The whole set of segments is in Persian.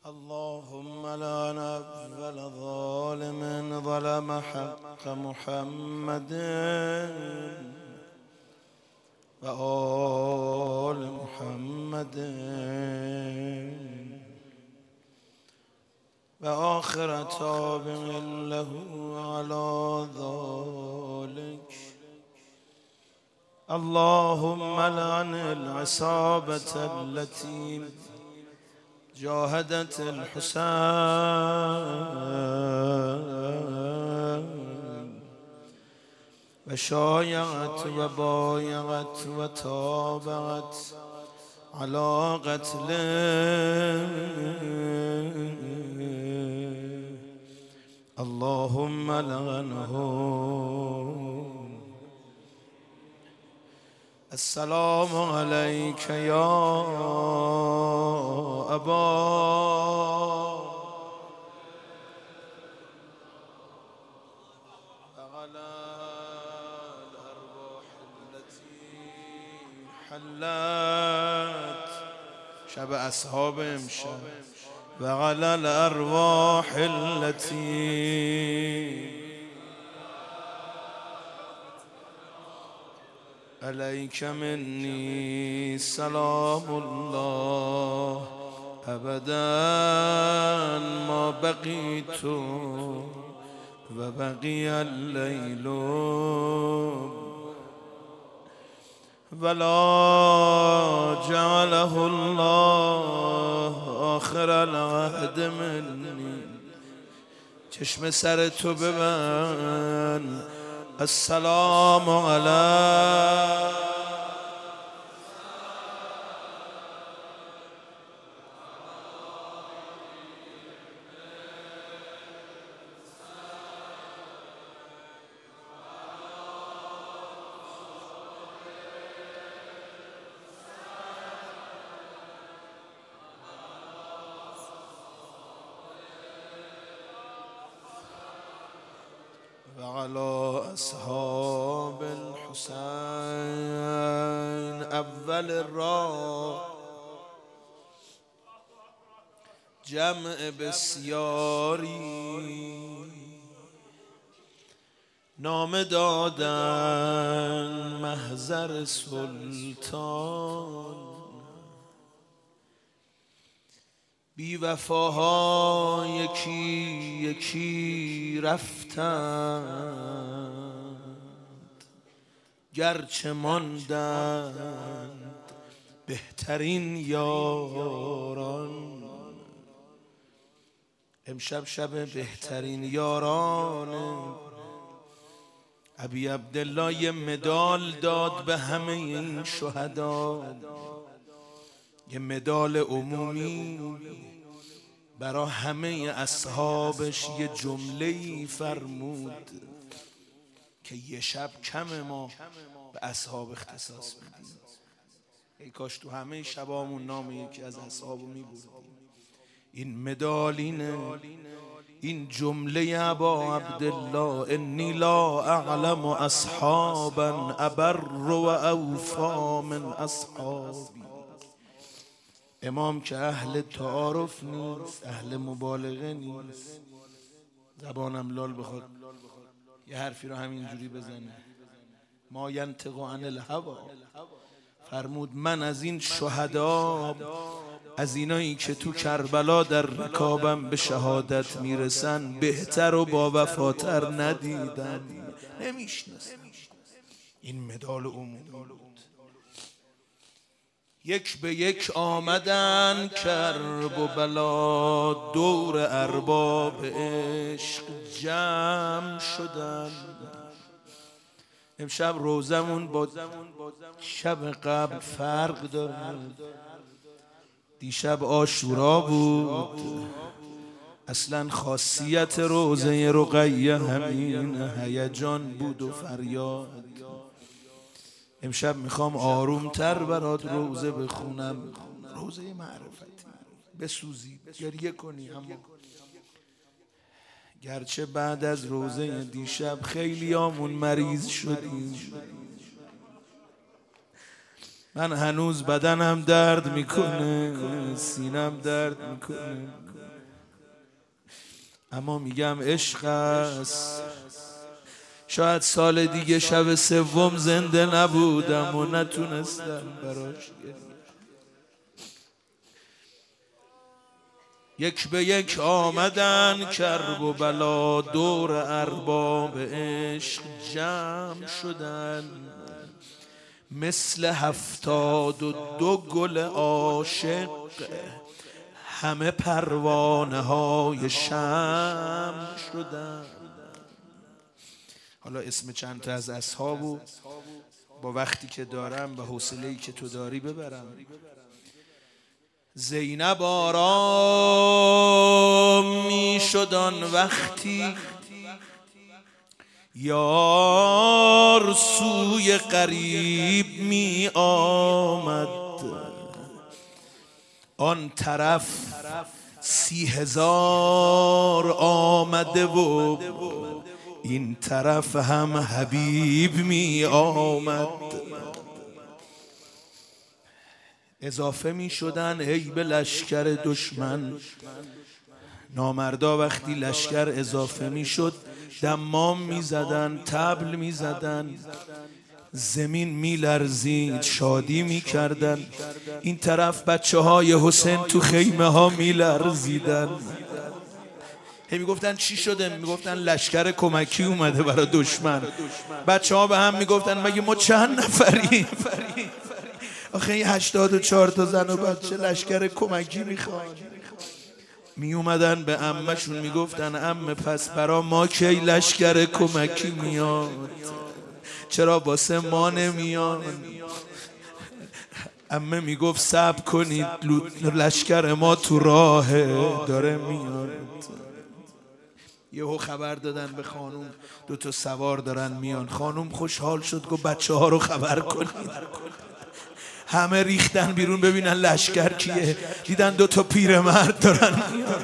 اللهم لعن أول ظالم ظلم حق محمد وآل محمد وآخر تابع له على ذلك. اللهم لعن العصابة التي جاهدت الحسين وشايعت وبايعت وتابعت على قتله. اللهم لعنهم. السلام عليك يا أبا وعلى الأرواح التي حلت شب أصحاب امشب وعلى الأرواح التي عليك مني سلام الله أبدا ما بقيت وبقي الليل ولا جعله الله آخر العهد مني. چشم سر تو ببند. السلام عليك وعلى أصحاب الحسين. أول الراه جمع بسیاری نام دادن محضر سلطان. بی وفاها یکی یکی رفتند گرچه ماندند بهترین یاران. امشب شب بهترین یاران. ابی عبدالله یه مدال داد به همه این شهدا، یه مدال عمومی برای همه اصحابش. یه جمله‌ای فرمود که یه شب کم ما به اصحاب اختصاص بدیم. ای کاش تو همه شبامون نام یکی از اصحابو میبردیم. این مدالینه، این جمله ابا عبدالله: انی لا اعلم اصحابا ابر و اوفا من اصحابی. امام که اهل تعارف نیست، اهل مبالغه نیست. زبانم لال بخواد یه حرفی رو همینجوری بزنه. ما ینطق عن الهوی. فرمود من از این شهدا، از اینایی که تو کربلا در رکابم به شهادت میرسن، بهتر و با وفاتر ندیدم، نمیشناسم. این مدال عمومی بود. یک به یک آمدن کرب و بلا، دور ارباب عشق جمع شدن. امشب روزمون با شب قبل فرق داره. دیشب عاشورا بود. اصلا خاصیت روزه رقیه همین هیجان بود و فریاد. امشب میخوام آرومتر برات روزه بخونم، روزه معرفتی. بسوزی، گریه کنی، اما گرچه بعد از روزه دیشب خیلی آمون مریض شدیم. من هنوز بدنم درد میکنه، سینم درد میکنه، اما میگم عشق است. شاید سال دیگه شب سوم زنده نبودم و نتونستم براش یک به یک آمدن کرب و بلا، دور ارباب عشق جمع شدن، مثل 72 گل عاشق همه پروانه های شمع شدن. حالا اسم چند تا از اصحابو با وقتی که دارم و حوصله‌ای که تو داری ببرم. زینب آرام می شد آن وقتی یار سوی غریب می آمد، آن طرف 30,000 آمده و این طرف هم حبیب می آمد. اضافه می شدن هی به لشکر دشمن. نامردا وقتی لشکر اضافه می شد دمام می زدن، طبل می زدن، زمین می لرزید، شادی می کردن. این طرف بچه های حسین تو خیمه ها می لرزیدن. هی می گفتن چی شده؟ می گفتن لشکر کمکی اومده برای دشمن. بچه ها به هم می گفتن مگه ما چند نفریم؟ آخه این 84 تا زن و بچه لشکر کمکی میخوان. می اومدن به عمه‌شون میگفتن عمه پس برا ما کی لشکر کمکی میاد؟ چرا واسه ما نمیاد؟ عمه میگفت صبر کنید لشکر ما تو راهه داره میاد. یهو خبر دادن به خانوم 2 تا سوار دارن میان. خانوم خوشحال شد گفت بچه ها رو خبر کنید. همه ریختن بیرون ببینن لشکر کیه. دیدن 2 تا پیرمرد دارن میان.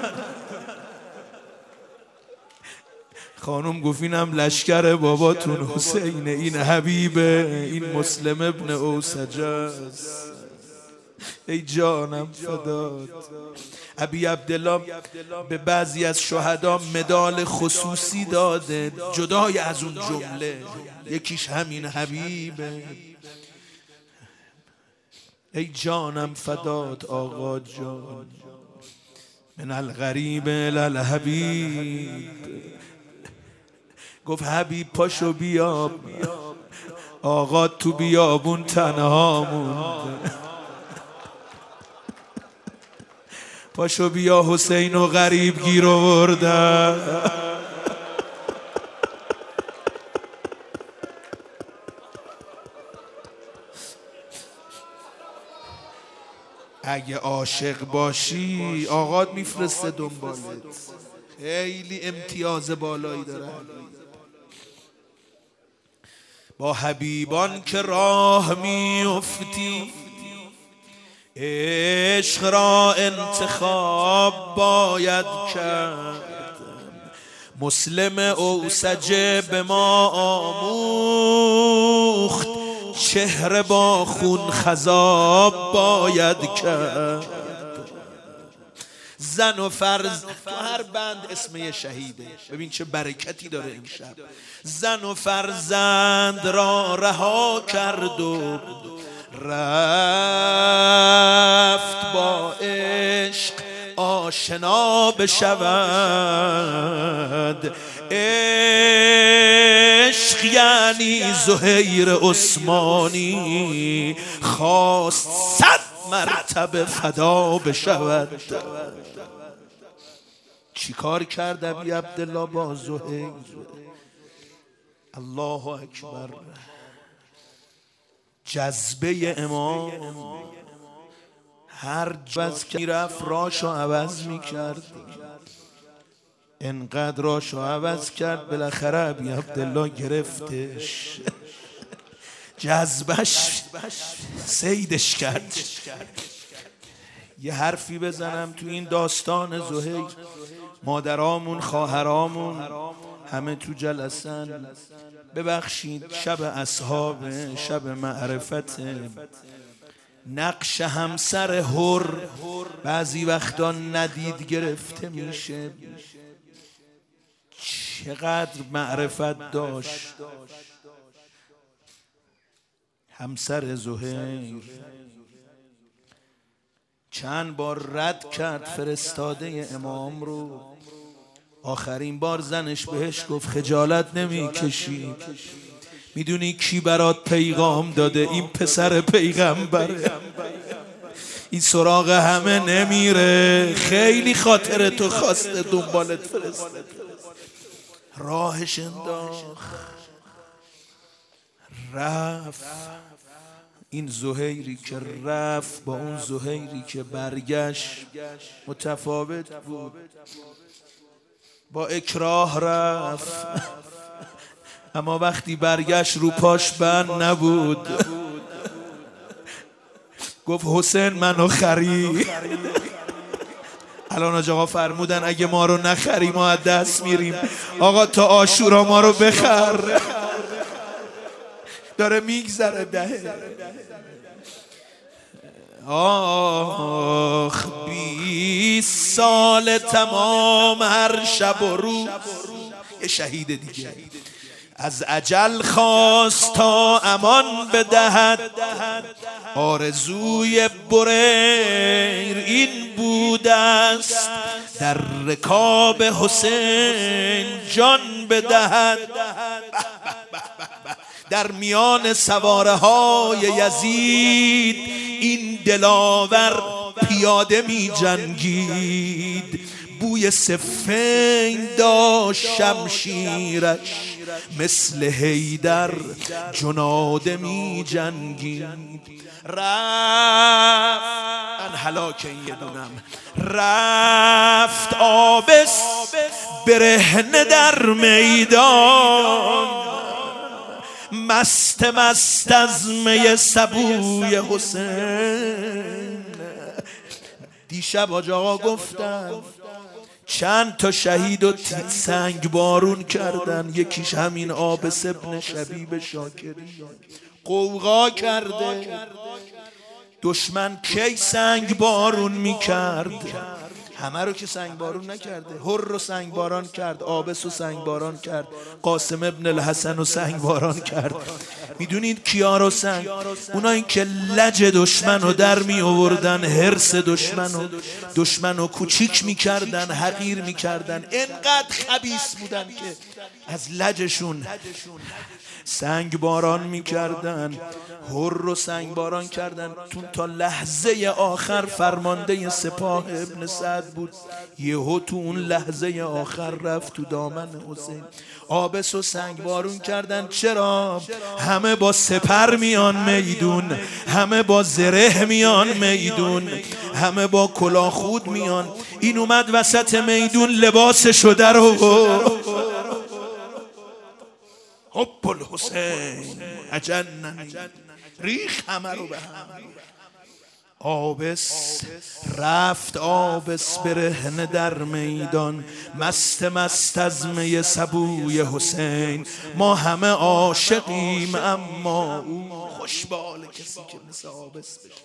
خانم گفت اینم لشکر باباتون حسینه، این حبیبه، این مسلم ابن اوسجه است. ای جانم فدات. ابی عبدالله به بعضی از شهدا مدال خصوصی داده جدای از اون جمله، یکیش همین حبیبه. ای جانم فدات آقا جان، من الغریب الی الحبیب. گفت حبیب پاشو بیا، آقا تو بیابون تنها موند. پاشو بیا حسین و غریب گیر آوردن. اگه عاشق باشی آقات میفرسته دنبالت، خیلی امتیاز بالایی داره. با حبیبان که راه میافتی عشق را انتخاب باید کرد. مسلم اوسجه به ما آموخت چهره با خون خضاب باید کرد. زن و فرز تو هر بند اسم یه شهیده. ببین چه برکتی داره امشب. زن و فرزند را رها کرد و رفت با عشق آشنا بشود. عشق یعنی زهیر عثمانی خواست 100 مرتبه فدا بشود. چی کار کرد ابی عبدالله با زهیر؟ الله اکبر. جذبه امام هر جز که میرفت راشو عوض میکرد. انقدر راشو عوض کرد بالاخره ابی عبدالله گرفتش، جذبش سیدش کرد. یه حرفی بزنم تو این داستان زهیر. مادرامون خواهرامون همه تو جلسن. ببخشید شب اصحاب، شب معرفت، نقش همسر هر بعضی وقتا ندید گرفته میشه. چقدر معرفت داشت همسر زهیر. چند بار رد کرد فرستاده امام رو. آخرین بار زنش بهش گفت خجالت نمی کشی؟ میدونی کی برات پیغام داده؟ این پسر پیغمبره. این سراغ همه نمیره، خیلی خاطر تو خواسته دنبالت فرسته. راهش انداخت رفت. این زهیری که رفت با اون زهیری که برگشت متفاوت بود. با اکراه رفت اما وقتی برگشت رو پاش بند نبود. گفت حسین منو خری. الان آقا فرمودن اگه ما رو نخری ما از دست میریم. آقا تا عاشورا ما رو بخر. داره میگذره دهه. آخ 20 سال تمام هر شب و روز. یه شهید دیگه از اجل خواست تا امان بدهد. آرزوی بریر این بود است در رکاب حسین جان بدهد. در میان سواره های یزید این دلاور پیاده می جنگید. بوی صفین داشت شمشیرش مثل حیدر جناده می جنگید. رفت هلاک این یه دونم. رفت آبس برهنه در میدان. مست مست از می سبوی حسین. دیشب حاج آقا گفتن چند تا شهید و سنگ بارون کردن. یکیش همین عابس ابن شبیب شاکری. قوقا کرده دشمن کی سنگ بارون میکرد. همه رو که سنگ بارون نکرده. هر رو سنگ باران کرد، عابس رو سنگ باران کرد، قاسم ابن الحسن رو سنگ باران کرد. میدونید کیا رو سنگ؟ اونایی که لج دشمن رو در می آوردن، حرص دشمن رو کوچیک میکردن، حقیر میکردن. انقدر خبیث بودن که از لجشون سنگ باران میکردن. هر رو سنگ باران کردن. تا لحظه آخر فرمانده سپاه ابن سعد بود. یهو تو اون لحظه آخر رفت تو دامن حسین. عابس و سنگ بارون کردن. چرا؟ همه با سپر میان میدون، همه با زره میان میدون، همه با کلاهخود میان. این اومد وسط میدون لباسش رو در آورد. حب الحسین اجننی. ریخ همه رو به هم. عابس رفت آبس برهنه در میدان. مست مست از می سبوی حسین. ما همه عاشقیم اما او خوشبال کسی که مثل عابس بشه.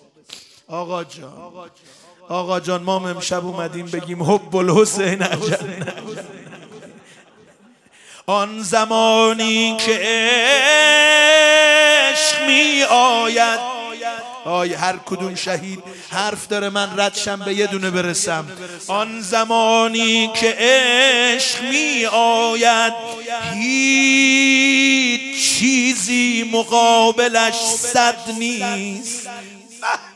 آقا جان ما امشب اومدیم بگیم حب الحسین اجننی. آن زمانی که عشق می آید. هر کدوم شهید حرف داره، من ردشم به یه دونه برسم. آن زمانی که عشق می آید هیچ چیزی مقابلش صد نیست.